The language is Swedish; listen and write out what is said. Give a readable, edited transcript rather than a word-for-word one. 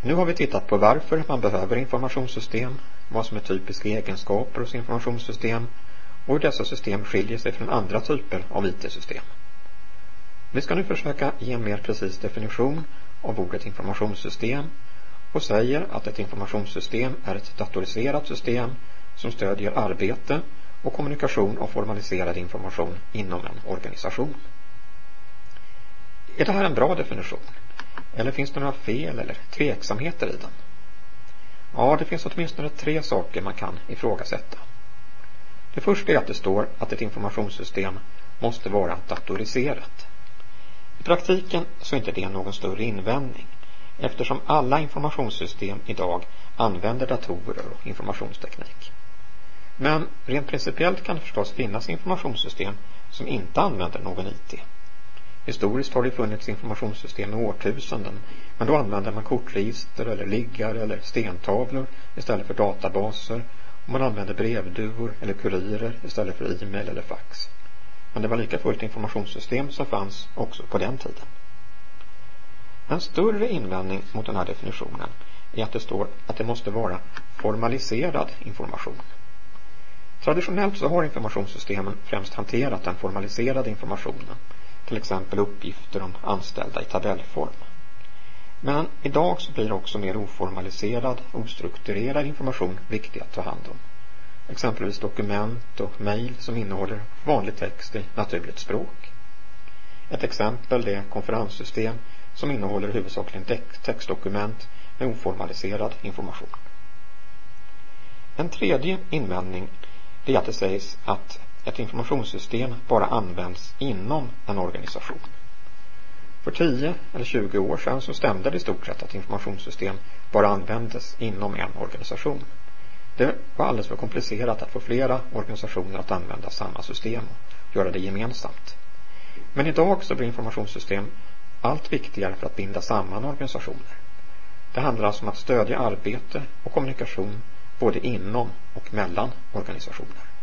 Nu har vi tittat på varför man behöver informationssystem, vad som är typiska egenskaper hos informationssystem och hur dessa system skiljer sig från andra typer av IT-system. Vi ska nu försöka ge en mer precis definition av ordet informationssystem och säger att ett informationssystem är ett datoriserat system som stödjer arbete och kommunikation av formaliserad information inom en organisation. Är det här en bra definition? Eller finns det några fel eller tveksamheter i den? Ja, det finns åtminstone 3 saker man kan ifrågasätta. Det första är att det står att ett informationssystem måste vara datoriserat. I praktiken så är inte det någon större invändning, eftersom alla informationssystem idag använder datorer och informationsteknik. Men rent principiellt kan det förstås finnas informationssystem som inte använder någon IT. Historiskt har det funnits informationssystem i årtusenden, men då använder man kortregister eller liggare eller stentavlor istället för databaser, och man använder brevduvor eller kurirer istället för e-mail eller fax. Men det var lika fullt informationssystem som fanns också på den tiden. En större invändning mot den här definitionen är att det står att det måste vara formaliserad information. Traditionellt så har informationssystemen främst hanterat den formaliserade informationen, till exempel uppgifter om anställda i tabellform. Men idag så blir också mer oformaliserad, ostrukturerad information viktig att ta hand om. Exempelvis dokument och mejl som innehåller vanlig text i naturligt språk. Ett exempel är konferenssystem som innehåller huvudsakligen textdokument med oformaliserad information. En tredje invändning är att det sägs att ett informationssystem bara används inom en organisation. För 10 eller 20 år sedan så stämde det i stort sett att informationssystem bara användes inom en organisation. Det var alldeles för komplicerat att få flera organisationer att använda samma system och göra det gemensamt. Men idag så blir informationssystem allt viktigare för att binda samman organisationer. Det handlar alltså om att stödja arbete och kommunikation både inom och mellan organisationer.